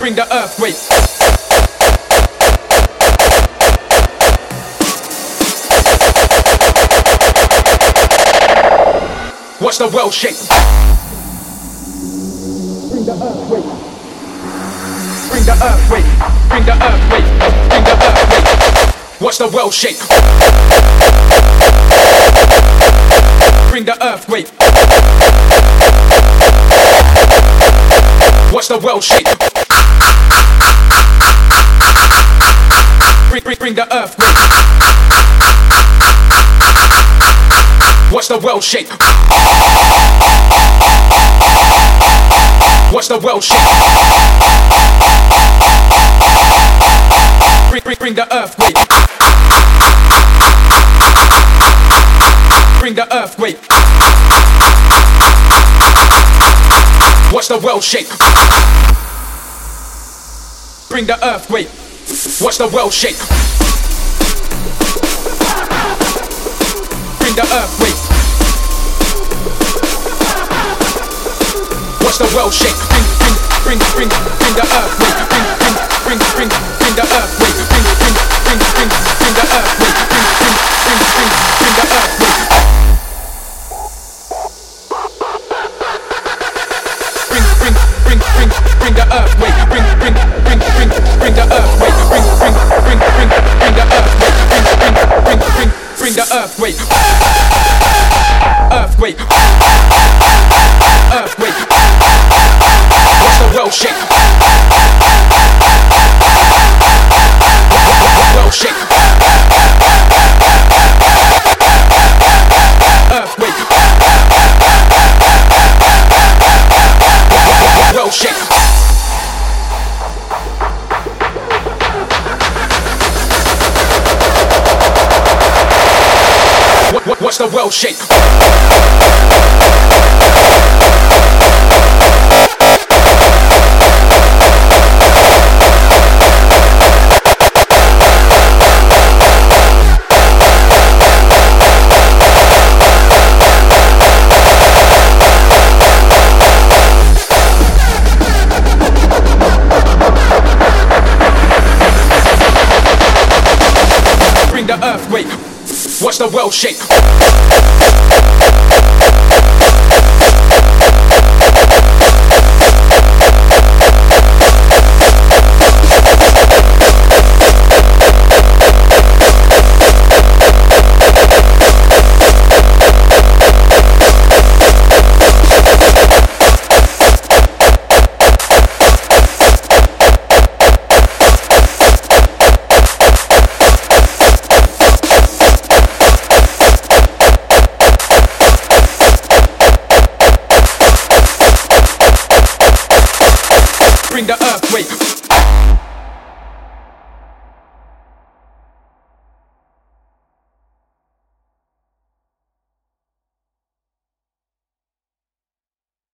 bring the earthquake. Watch the world shake. Bring the earthquake. Bring the earthquake. Bring the earthquake. Bring the earthquake. Watch the world shake. Bring the earthquake. Watch the world shake. Bring the earthquake. Watch the world shake. Watch the world shake. Bring the earthquake. Bring the earthquake. Watch the world shake. Bring the earthquake. Watch the world shake. Bring the earthquake. Watch the world shake. Bring the earthquake. Bring the earthquake. Bring the earthquake. Bring the earthquake. Bring the earthquake. Bring the earthquake. Bring the earthquake. Earthquake. Earthquake. Watch the world shake. World shake. Earthquake. World shake. Watch the world shake. Bring the earthquake. Watch the world shake.